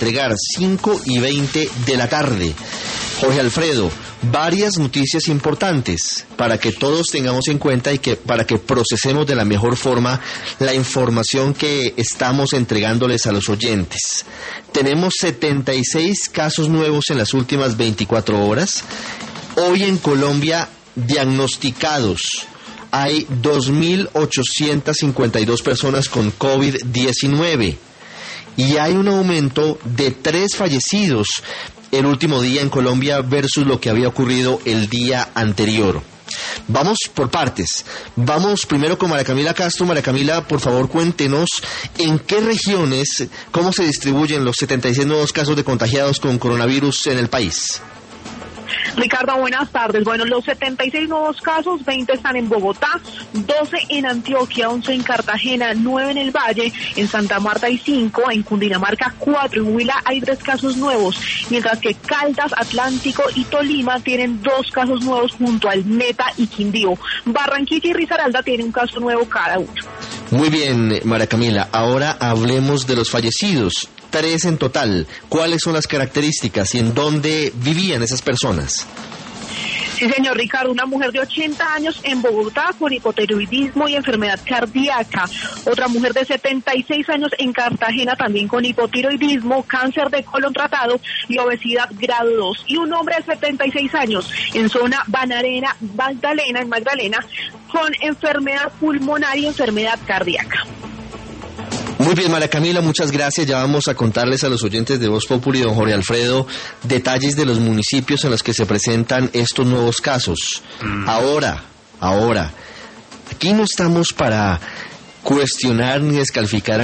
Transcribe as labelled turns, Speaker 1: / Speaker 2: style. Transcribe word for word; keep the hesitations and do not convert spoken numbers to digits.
Speaker 1: entregar, cinco y veinte de la tarde. Jorge Alfredo, varias noticias importantes para que todos tengamos en cuenta y que para que procesemos de la mejor forma la información que estamos entregándoles a los oyentes. Tenemos setenta y seis casos nuevos en las últimas veinticuatro horas. Hoy en Colombia, diagnosticados, hay dos mil ochocientas cincuenta y dos personas con COVID diecinueve y hay un aumento de tres fallecidos el último día en Colombia versus lo que había ocurrido el día anterior. Vamos por partes. Vamos primero con María Camila Castro. María Camila, por favor, cuéntenos en qué regiones, cómo se distribuyen los setenta y seis nuevos casos de contagiados con coronavirus en el país.
Speaker 2: Ricardo, buenas tardes. Bueno, los setenta y seis nuevos casos, veinte están en Bogotá, doce en Antioquia, once en Cartagena, nueve en el Valle, en Santa Marta hay cinco, en Cundinamarca cuatro, en Huila hay tres casos nuevos, mientras que Caldas, Atlántico y Tolima tienen dos casos nuevos junto al Meta y Quindío. Barranquilla y Risaralda tienen un caso nuevo cada uno.
Speaker 1: Muy bien, María Camila. Ahora hablemos de los fallecidos. Tres en total. ¿Cuáles son las características y en dónde vivían esas personas?
Speaker 2: Sí, señor Ricardo, una mujer de ochenta años en Bogotá con hipotiroidismo y enfermedad cardíaca. Otra mujer de setenta y seis años en Cartagena también con hipotiroidismo, cáncer de colon tratado y obesidad grado dos. Y un hombre de setenta y seis años en zona Banarena, Magdalena, en Magdalena, con enfermedad pulmonar y enfermedad cardíaca.
Speaker 1: Muy bien, María Camila, muchas gracias. Ya vamos a contarles a los oyentes de Voz Populi, don Jorge Alfredo, detalles de los municipios en los que se presentan estos nuevos casos. Mm. Ahora, ahora, aquí no estamos para cuestionar ni descalificar a